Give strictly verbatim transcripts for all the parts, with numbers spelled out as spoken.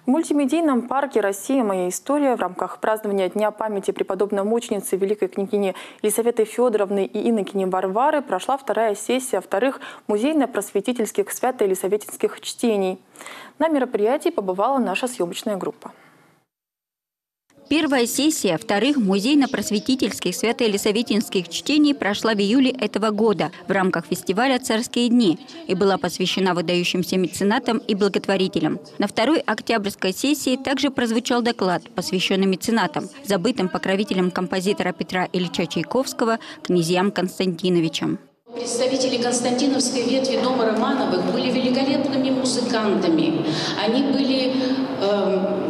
В мультимедийном парке «Россия. Моя история» в рамках празднования Дня памяти преподобно-мученицы великой княгини Елизаветы Федоровны и инокини Варвары прошла вторая сессия вторых музейно-просветительских свято-елисаветинских чтений. На мероприятии побывала наша съемочная группа. Первая сессия вторых музейно-просветительских свято-елисаветинских чтений прошла в июле этого года в рамках фестиваля «Царские дни» и была посвящена выдающимся меценатам и благотворителям. На второй октябрьской сессии также прозвучал доклад, посвященный меценатам, забытым покровителям композитора Петра Ильича Чайковского, князьям Константиновичам. Представители константиновской ветви дома Романовых были великолепными музыкантами. Они были э,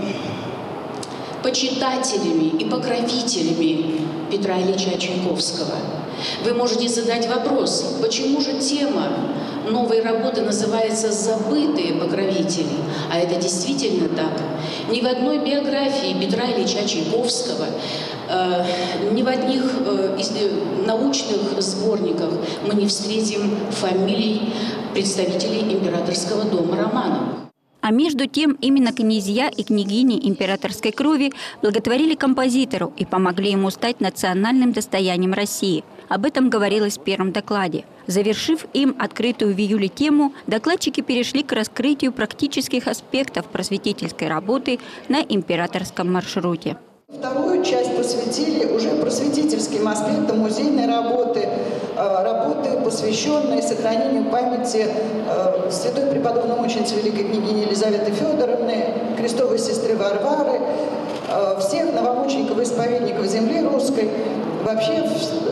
почитателями и покровителями Петра Ильича Чайковского. Вы можете задать вопрос, почему же тема новой работы называется «Забытые покровители», а это действительно так. Ни в одной биографии Петра Ильича Чайковского, э, ни в одних э, научных сборниках мы не встретим фамилий представителей императорского дома Романовых. А между тем именно князья и княгини императорской крови благотворили композитору и помогли ему стать национальным достоянием России. Об этом говорилось в первом докладе. Завершив им открытую в июле тему, докладчики перешли к раскрытию практических аспектов просветительской работы на императорском маршруте. Вторую часть посвятили уже просветительским аспектам музейной работы, работы, посвященной сохранению памяти святой преподобной мученицы великой княгини Елизаветы Федоровны, крестовой сестры Варвары, всех новомучеников и исповедников земли русской, вообще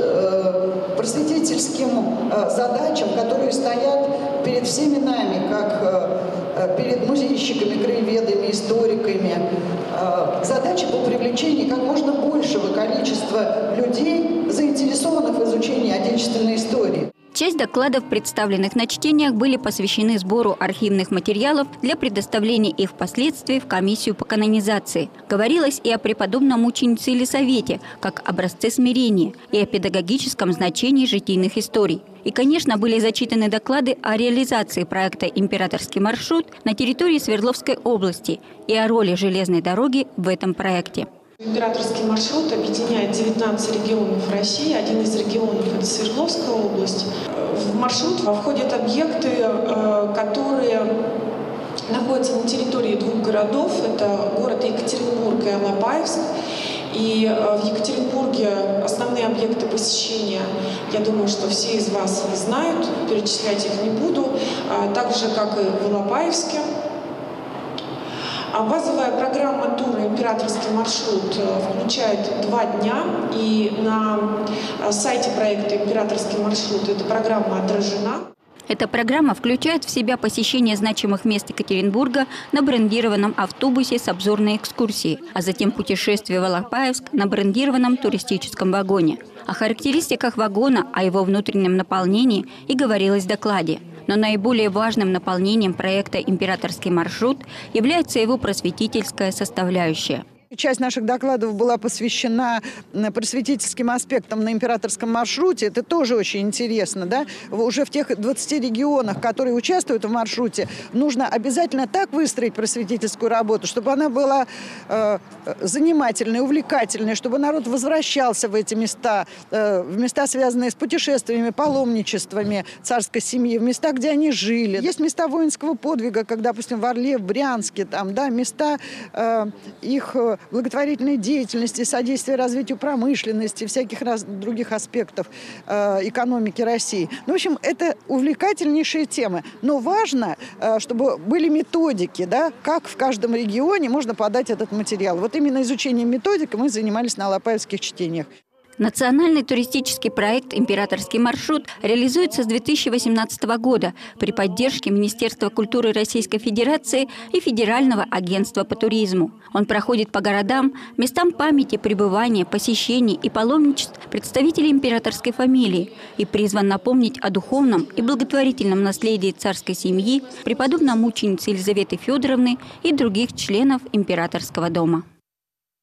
просветительским задачам, которые стоят перед всеми нами, как перед музейщиками, краеведами, историками. Задача по привлечению как можно большего количества людей, заинтересованных в изучении отечественной истории. Часть докладов, представленных на чтениях, были посвящены сбору архивных материалов для предоставления их впоследствии в комиссию по канонизации. Говорилось и о преподобном мученице Елисавете, как образце смирения, и о педагогическом значении житийных историй. И, конечно, были зачитаны доклады о реализации проекта «Императорский маршрут» на территории Свердловской области и о роли железной дороги в этом проекте. Императорский маршрут объединяет девятнадцать регионов России. Один из регионов – это Свердловская область. В маршрут входят объекты, которые находятся на территории двух городов. Это город Екатеринбург и Алапаевск. И в Екатеринбурге основные объекты посещения, я думаю, что все из вас знают, перечислять их не буду, так же, как и в Алапаевске. Базовая программа тура «Императорский маршрут» включает два дня, и на сайте проекта «Императорский маршрут» эта программа отражена. Эта программа включает в себя посещение значимых мест Екатеринбурга на брендированном автобусе с обзорной экскурсией, а затем путешествие в Алапаевск на брендированном туристическом вагоне. О характеристиках вагона, о его внутреннем наполнении и говорилось в докладе. Но наиболее важным наполнением проекта «Императорский маршрут» является его просветительская составляющая. Часть наших докладов была посвящена просветительским аспектам на императорском маршруте. Это тоже очень интересно, да? Уже в тех двадцати регионах, которые участвуют в маршруте, нужно обязательно так выстроить просветительскую работу, чтобы она была э, занимательной, увлекательной, чтобы народ возвращался в эти места, э, в места, связанные с путешествиями, паломничествами царской семьи, в места, где они жили. Есть места воинского подвига, как, допустим, в Орле, в Брянске, там, да, места э, их благотворительной деятельности, содействия развитию промышленности, всяких раз, других аспектов э, экономики России. Ну, в общем, это увлекательнейшие темы. Но важно, э, чтобы были методики, да, как в каждом регионе можно подать этот материал. Вот именно изучением методик мы занимались на алапаевских чтениях. Национальный туристический проект «Императорский маршрут» реализуется с две тысячи восемнадцатого года при поддержке Министерства культуры Российской Федерации и Федерального агентства по туризму. Он проходит по городам, местам памяти, пребывания, посещений и паломничеств представителей императорской фамилии и призван напомнить о духовном и благотворительном наследии царской семьи, преподобной мученицы Елизаветы Федоровны и других членов императорского дома.